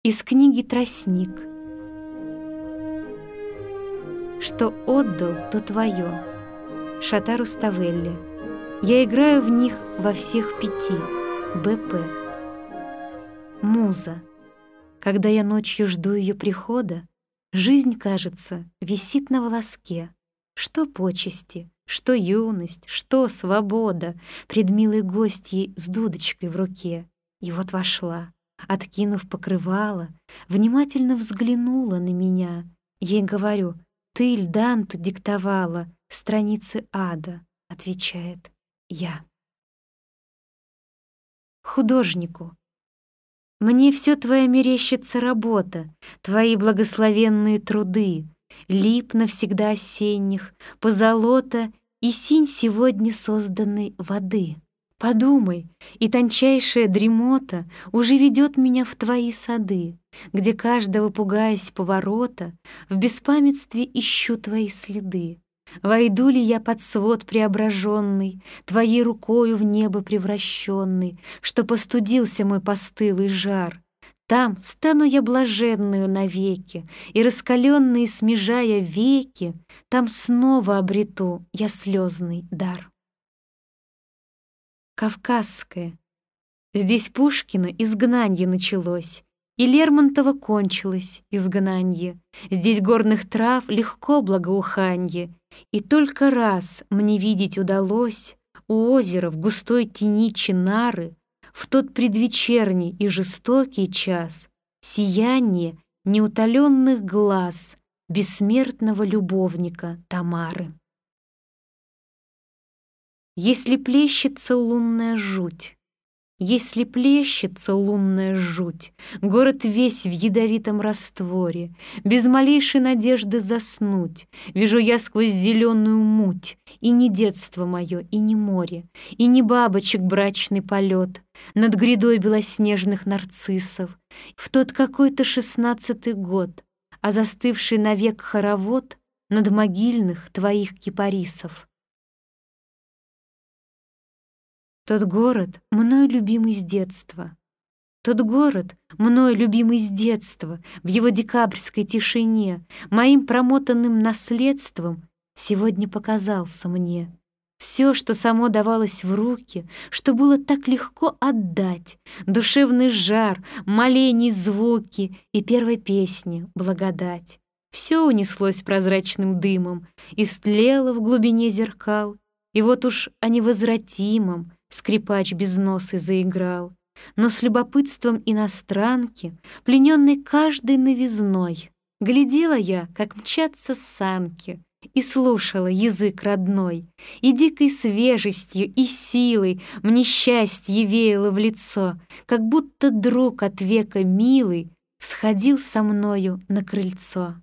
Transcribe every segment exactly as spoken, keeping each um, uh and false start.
Из книги «Тростник». Что отдал, то твое. Шота Руставели. Я играю в них во всех пяти. Б П. Муза. Когда я ночью жду ее прихода, жизнь, кажется, висит на волоске. Что почести, что юность, что свобода пред милой гостьей с дудочкой в руке. И вот вошла, откинув покрывало, внимательно взглянула на меня. Ей говорю: «Ты Ильданту диктовала страницы ада», — отвечает: «Я». Художнику. Мне все твоя мерещится работа, твои благословенные труды, лип навсегда осенних, позолота и синь сегодня созданной воды. Подумай, и тончайшая дремота уже ведет меня в твои сады, где, каждого пугаясь поворота, в беспамятстве ищу твои следы. Войду ли я под свод преображенный, твоей рукою в небо превращенный, что постудился мой постылый жар? Там стану я блаженную навеки, и, раскаленные смежая веки, там снова обрету я слезный дар. Кавказское. Здесь Пушкина изгнанье началось, и Лермонтова кончилось изгнанье. Здесь горных трав легко благоуханье, и только раз мне видеть удалось у озера в густой тени чинары в тот предвечерний и жестокий час сияние неутоленных глаз бессмертного любовника Тамары. Если плещется лунная жуть, если плещется лунная жуть, город весь в ядовитом растворе, без малейшей надежды заснуть, вижу я сквозь зеленую муть и не детство мое, и не море, и не бабочек брачный полет над грядой белоснежных нарциссов в тот какой-то шестнадцатый год, а застывший навек хоровод над могильных твоих кипарисов. Тот город, мною любимый с детства, Тот город, мною любимый с детства, в его декабрьской тишине, моим промотанным наследством, сегодня показался мне. Все, что само давалось в руки, что было так легко отдать, душевный жар, молений звуки и первой песни благодать. Все унеслось прозрачным дымом, истлело в глубине зеркал, и вот уж о невозвратимом скрипач безносый заиграл, но с любопытством иностранки, плененной каждой новизной, глядела я, как мчатся санки, и слушала язык родной, и дикой свежестью и силой мне счастье веяло в лицо, как будто друг от века милый всходил со мною на крыльцо.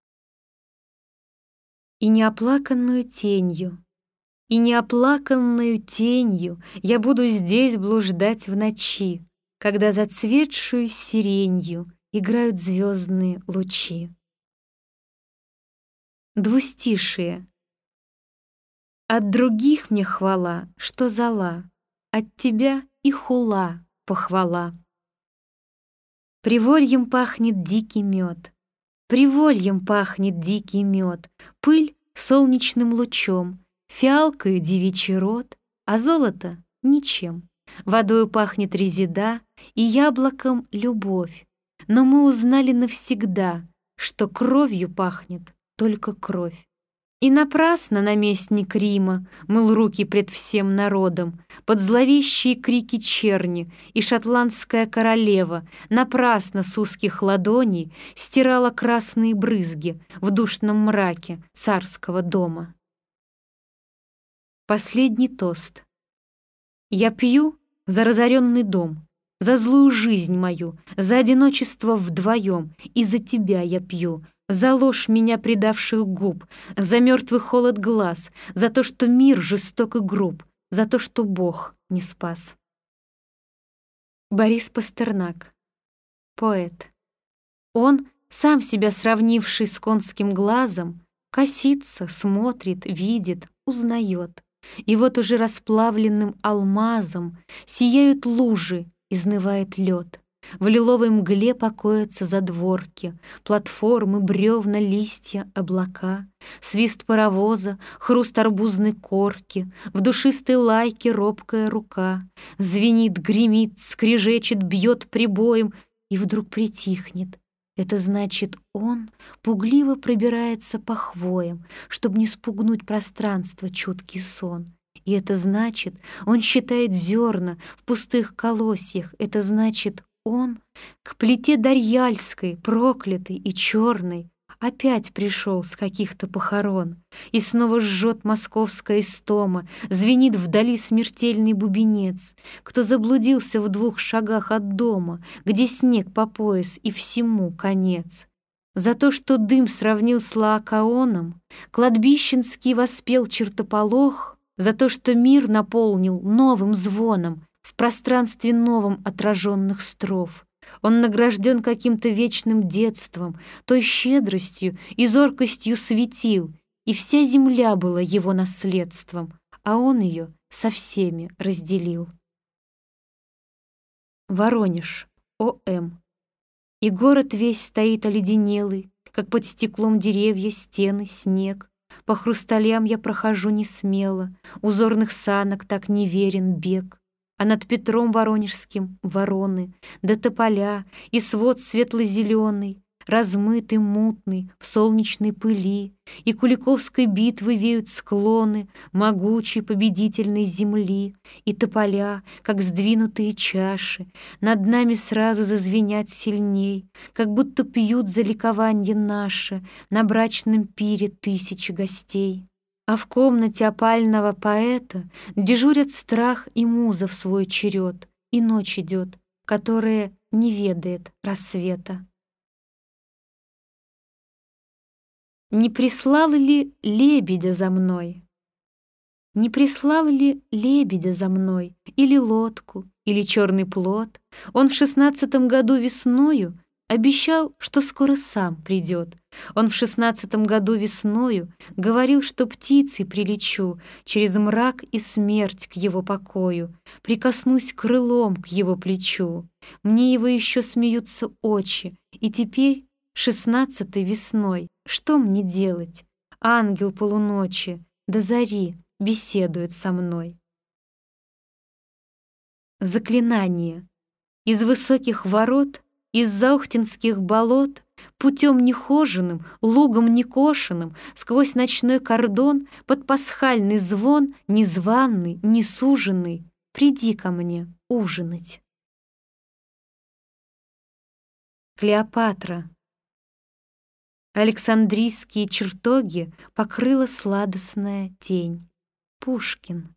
И неоплаканную тенью, И неоплаканную тенью я буду здесь блуждать в ночи, когда зацветшую сиренью играют звездные лучи. Двустишие. От других мне хвала, что зола, от тебя и хула похвала. Привольем пахнет дикий мед, привольем пахнет дикий мед, пыль солнечным лучом, фиалкою девичий рот, а золото — ничем. Водою пахнет резида и яблоком любовь. Но мы узнали навсегда, что кровью пахнет только кровь. И напрасно наместник Рима мыл руки пред всем народом под зловещие крики черни, и шотландская королева напрасно с узких ладоней стирала красные брызги в душном мраке царского дома. Последний тост. Я пью за разоренный дом, за злую жизнь мою, за одиночество вдвоем, и за тебя я пью, за ложь меня предавших губ, за мертвый холод глаз, за то, что мир жесток и груб, за то, что Бог не спас. Борис Пастернак. Поэт. Он, сам себя сравнивший с конским глазом, косится, смотрит, видит, узнает. И вот уже расплавленным алмазом сияют лужи, изнывает лед. В лиловой мгле покоятся задворки, платформы, бревна, листья, облака, свист паровоза, хруст арбузной корки, в душистой лайке робкая рука. Звенит, гремит, скрежечет, бьет прибоем и вдруг притихнет. Это значит, он пугливо пробирается по хвоям, чтобы не спугнуть пространство чуткий сон. И это значит, он считает зерна в пустых колосьях. Это значит, он к плите Дарьяльской, проклятой и черной, опять пришел с каких-то похорон. И снова жжет московская истома, звенит вдали смертельный бубенец. Кто заблудился в двух шагах от дома, где снег по пояс и всему конец. За то, что дым сравнил с Лаокаоном, кладбищенский воспел чертополох, за то, что мир наполнил новым звоном в пространстве новом отраженных строф. Он награжден каким-то вечным детством, той щедростью и зоркостью светил, и вся земля была его наследством, а он ее со всеми разделил. Воронеж, О М И город весь стоит оледенелый, как под стеклом деревья, стены, снег. По хрусталям я прохожу несмело, узорных санок так неверен бег. А над Петром Воронежским вороны, да тополя, и свод светло-зеленый, размытый, мутный, в солнечной пыли, и Куликовской битвы веют склоны могучей победительной земли, и тополя, как сдвинутые чаши, над нами сразу зазвенят сильней, как будто пьют за ликованье наше на брачном пире тысячи гостей. А в комнате опального поэта дежурят страх и муза в свой черед, и ночь идет, которая не ведает рассвета. Не прислал ли лебедя за мной? Не прислал ли лебедя за мной, или лодку, или черный плот? Он в шестнадцатом году весною обещал, что скоро сам придет. Он в шестнадцатом году весною говорил, что птицей прилечу через мрак и смерть к его покою, прикоснусь крылом к его плечу. Мне его еще смеются очи, и теперь шестнадцатой весной что мне делать? Ангел полуночи до зари беседует со мной. Заклинание. Из высоких ворот, из заухтинских болот, путем нехоженным, лугом некошенным, сквозь ночной кордон, под пасхальный звон, незваный, несуженный, приди ко мне ужинать. Клеопатра. Александрийские чертоги покрыла сладостная тень. Пушкин.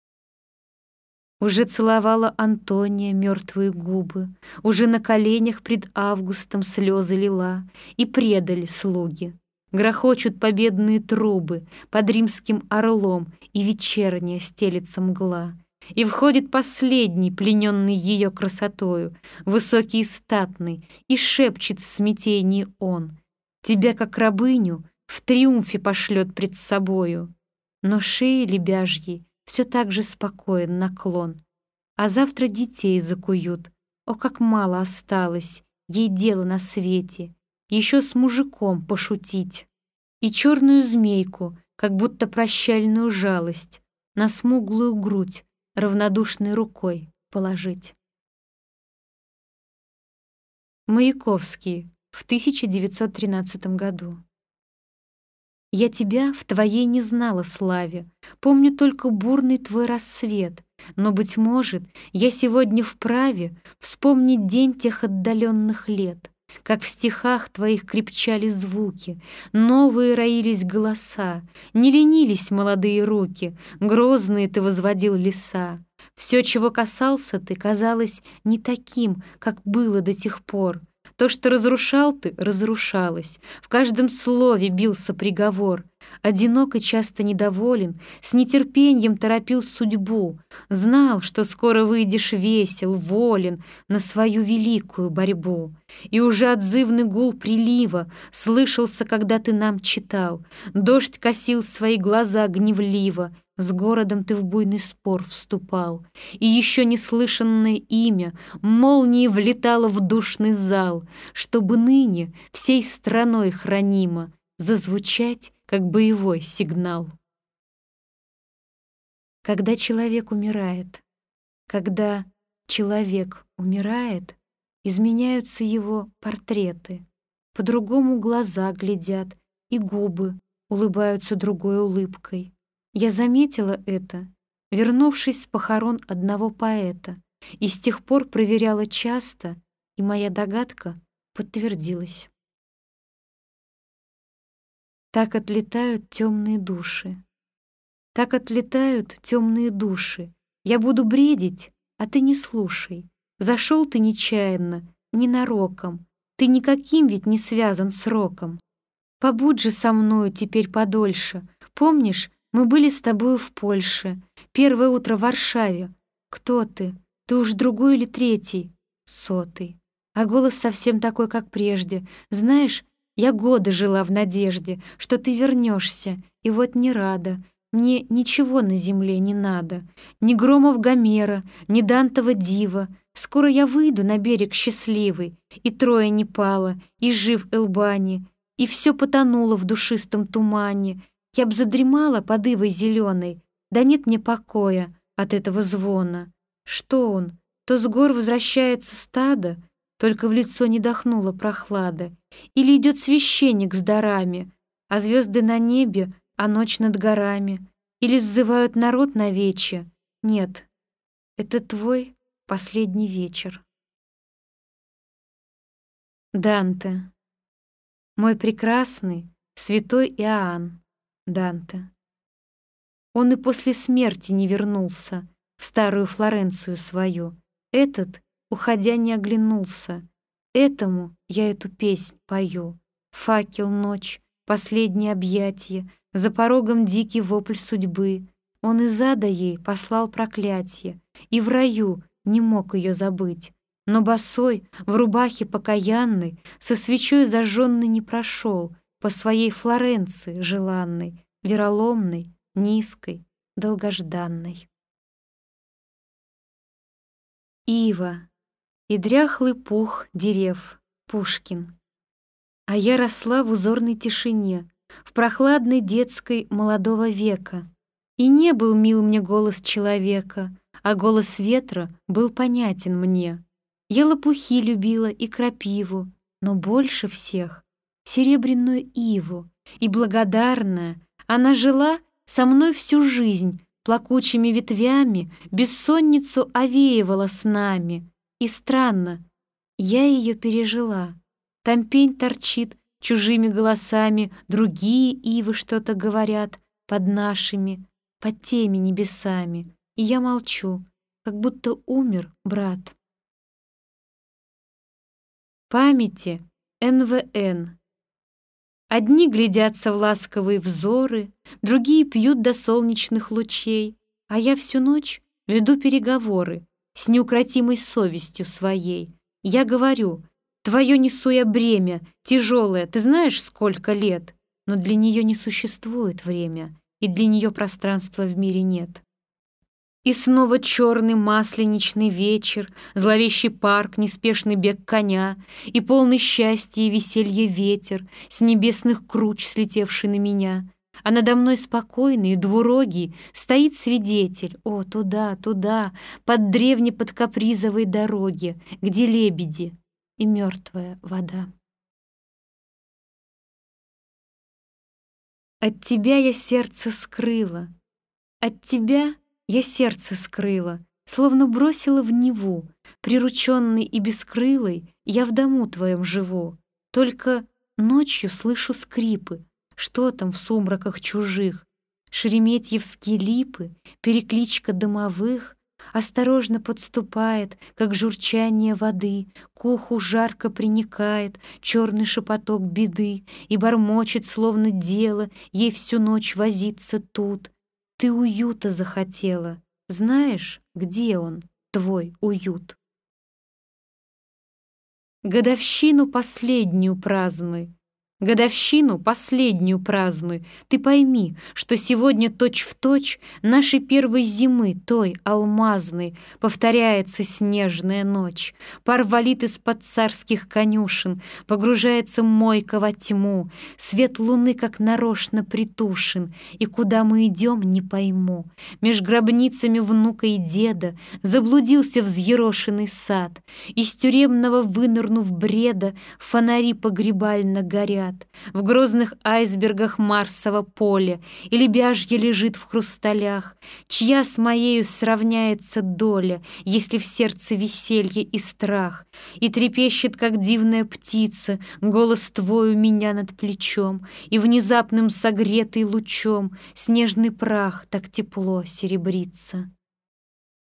Уже целовала Антония мертвые губы, уже на коленях пред Августом слезы лила, и предали слуги. Грохочут победные трубы под римским орлом, и вечерняя стелится мгла. И входит последний, плененный ее красотою, высокий и статный, и шепчет в смятении он: тебя, как рабыню, в триумфе пошлет пред собою. Но шеи лебяжьей все так же спокоен наклон. А завтра детей закуют. О, как мало осталось ей дела на свете. Еще с мужиком пошутить. И черную змейку, как будто прощальную жалость, на смуглую грудь равнодушной рукой положить. Маяковский. В тысяча девятьсот тринадцатом году. Я тебя в твоей не знала славе, помню только бурный твой рассвет, но, быть может, я сегодня вправе вспомнить день тех отдаленных лет, как в стихах твоих крепчали звуки, новые роились голоса, не ленились молодые руки, грозные ты возводил леса. Все, чего касался ты, казалось не таким, как было до тех пор. То, что разрушал ты, разрушалось. В каждом слове бился приговор. одинок и часто недоволен, с нетерпением торопил судьбу, знал, что скоро выйдешь весел, волен на свою великую борьбу. И уже отзывный гул прилива слышался, когда ты нам читал. Дождь косил свои глаза гневливо, с городом ты в буйный спор вступал. И еще неслышанное имя молнией влетало в душный зал, чтобы ныне всей страной хранимо зазвучать, как боевой сигнал. Когда человек умирает, когда человек умирает, изменяются его портреты, по-другому глаза глядят, и губы улыбаются другой улыбкой. Я заметила это, вернувшись с похорон одного поэта, и с тех пор проверяла часто, и моя догадка подтвердилась. Так отлетают темные души. Так отлетают темные души. Я буду бредить, а ты не слушай. Зашел ты нечаянно, ненароком. Ты никаким ведь не связан сроком. Побудь же со мною теперь подольше. Помнишь, мы были с тобою в Польше. Первое утро в Варшаве. Кто ты? Ты уж другой или третий? Сотый. А голос совсем такой, как прежде. Знаешь, я годы жила в надежде, что ты вернешься, и вот не рада. Мне ничего на земле не надо. Ни громов Гомера, ни Дантова дива. Скоро я выйду на берег счастливый, и Троя не пала, и жив Элбани, и все потонуло в душистом тумане. Я б задремала под ивой зеленой, да нет мне покоя от этого звона. Что он? То с гор возвращается стадо, только в лицо не дохнула прохлада. Или идет священник с дарами, а звезды на небе, а ночь над горами. Или сзывают народ на вече. Нет, это твой последний вечер. Данте. Мой прекрасный, святой Иоанн. Данте. Он и после смерти не вернулся в старую Флоренцию свою. Этот, уходя, не оглянулся. Этому я эту песнь пою. Факел, ночь, последнее объятие, за порогом дикий вопль судьбы. Он из ада ей послал проклятие, и в раю не мог ее забыть. Но босой, в рубахе покаянной, со свечой зажженной не прошел по своей Флоренции желанной, вероломной, низкой, долгожданной. Ива и дряхлый пух дерев, Пушкин. А я росла в узорной тишине, в прохладной детской молодого века. И не был мил мне голос человека, а голос ветра был понятен мне. Я лопухи любила и крапиву, но больше всех серебряную иву. И благодарная, она жила со мной всю жизнь, плакучими ветвями бессонницу овеивала с нами. И странно, я ее пережила. Там пень торчит, чужими голосами другие ивы что-то говорят под нашими, под теми небесами. И я молчу, как будто умер брат. Памяти эн вэ эн. Одни глядятся в ласковые взоры, другие пьют до солнечных лучей, а я всю ночь веду переговоры с неукротимой совестью своей. Я говорю: твое несу я бремя, тяжелое, ты знаешь, сколько лет, но для нее не существует время, и для нее пространства в мире нет. И снова черный масленичный вечер, зловещий парк, неспешный бег коня, и полный счастья и веселья ветер, с небесных круч слетевший на меня. А надо мной спокойный и двурогий стоит свидетель. О, туда, туда, под древней подкапризовой дороги, где лебеди и мертвая вода. От тебя я сердце скрыла, от тебя я сердце скрыла, словно бросила в Неву. Прирученный и бескрылый я в дому твоем живу. Только ночью слышу скрипы, что там в сумраках чужих. Шереметьевские липы, перекличка домовых, Осторожно подступает, как журчание воды, к уху жарко приникает черный шепоток беды и бормочет, словно дело ей всю ночь возиться тут. Ты уюта захотела, знаешь, где он, твой уют? Годовщину последнюю празднуй, Годовщину последнюю празднуй. Ты пойми, что сегодня точь-в-точь нашей первой зимы, той алмазной, повторяется снежная ночь. Пар валит из-под царских конюшен, погружается мойка во тьму, свет луны как нарочно притушен, и куда мы идем, не пойму. Меж гробницами внука и деда заблудился взъерошенный сад, из тюремного вынырнув бреда фонари погребально горят. В грозных айсбергах Марсово поле и лебяжье лежит в хрусталях. Чья с моею сравняется доля, если в сердце веселье и страх? И трепещет, как дивная птица, голос твой у меня над плечом, и внезапным согретый лучом снежный прах так тепло серебрится.